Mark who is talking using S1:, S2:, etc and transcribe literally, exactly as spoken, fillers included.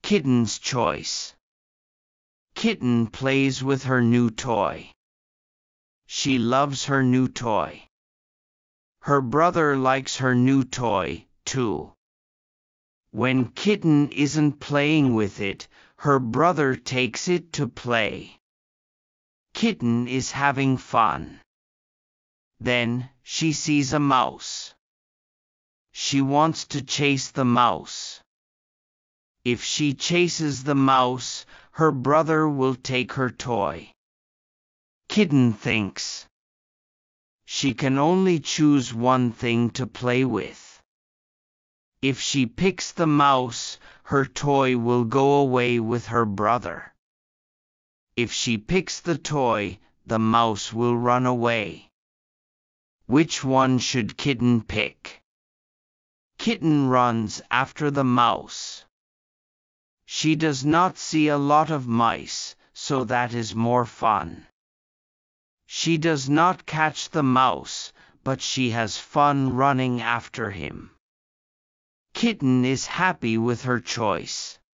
S1: Kitten's choice. Kitten plays with her new toy. She loves her new toy. Her brother likes her new toy, too. When Kitten isn't playing with it, her brother takes it to play. Kitten is having fun. Then she sees a mouse. She wants to chase the mouse. If she chases the mouse, her brother will take her toy. Kitten thinks. She can only choose one thing to play with. If she picks the mouse, her toy will go away with her brother. If she picks the toy, the mouse will run away. Which one should Kitten pick? Kitten runs after the mouse. She does not see a lot of mice, so that is more fun. She does not catch the mouse, but she has fun running after him. Kitten is happy with her choice.